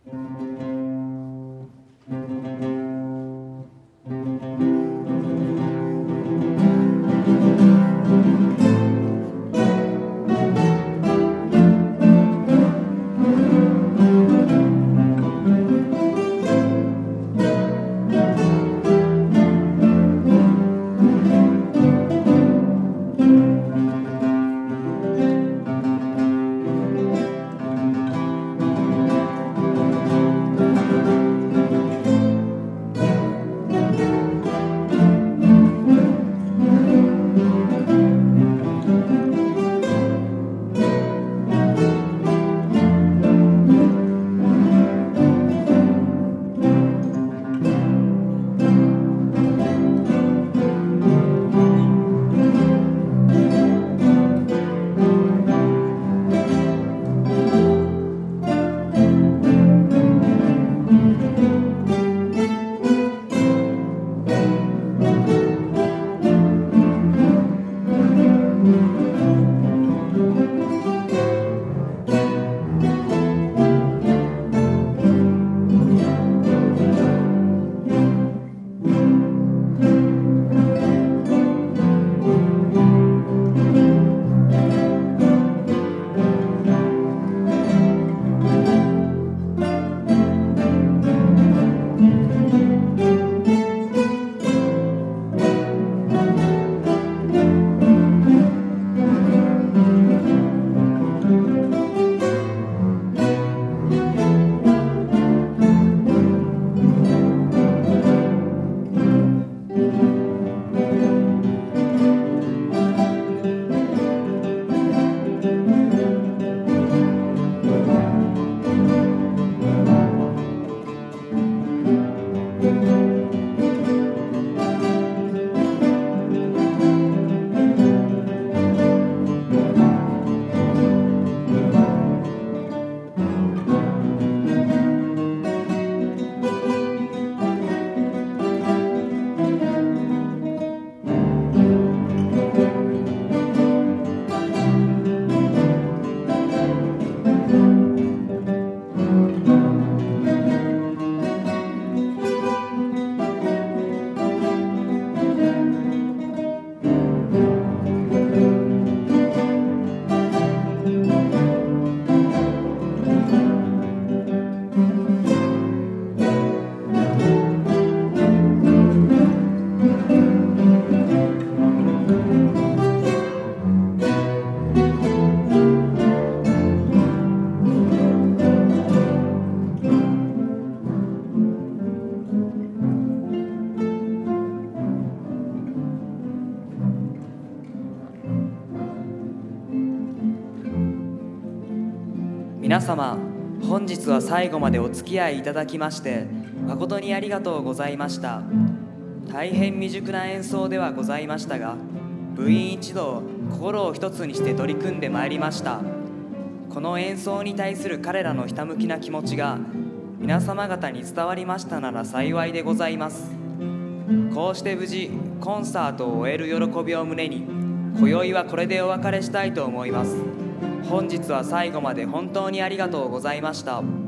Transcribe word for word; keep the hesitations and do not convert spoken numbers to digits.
皆様、本日は最後までお付き合いいただきまして誠にありがとうございました。大変未熟な演奏ではございましたが、部員一同心を一つにして取り組んでまいりました。この演奏に対する彼らのひたむきな気持ちが皆様方に伝わりましたなら幸いでございます。こうして無事コンサートを終える喜びを胸に、今宵はこれでお別れしたいと思います。本日は最後まで本当にありがとうございました。